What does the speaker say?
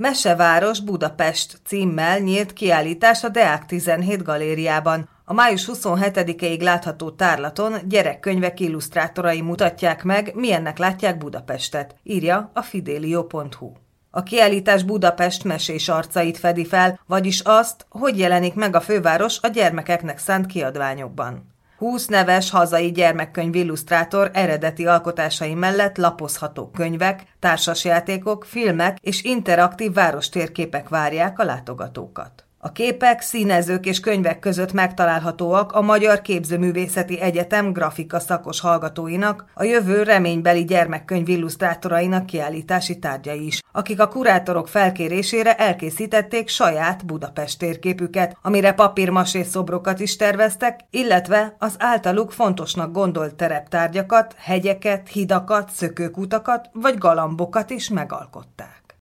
Meseváros Budapest címmel nyílt kiállítás a Deák 17 galériában. A május 27-ig látható tárlaton gyerekkönyvek illusztrátorai mutatják meg, milyennek látják Budapestet, írja a fidelio.hu. A kiállítás Budapest mesés arcait fedi fel, vagyis azt, hogy jelenik meg a főváros a gyermekeknek szánt kiadványokban. 20 neves hazai gyermekkönyv illusztrátor eredeti alkotásai mellett lapozható könyvek, társasjátékok, filmek és interaktív várostérképek várják a látogatókat. A képek, színezők és könyvek között megtalálhatóak a Magyar Képzőművészeti Egyetem grafika szakos hallgatóinak, a jövő reménybeli gyermekkönyv illusztrátorainak kiállítási tárgyai is, akik a kurátorok felkérésére elkészítették saját Budapest térképüket, amire papírmasé szobrokat is terveztek, illetve az általuk fontosnak gondolt tereptárgyakat, hegyeket, hidakat, szökőkutakat vagy galambokat is megalkották.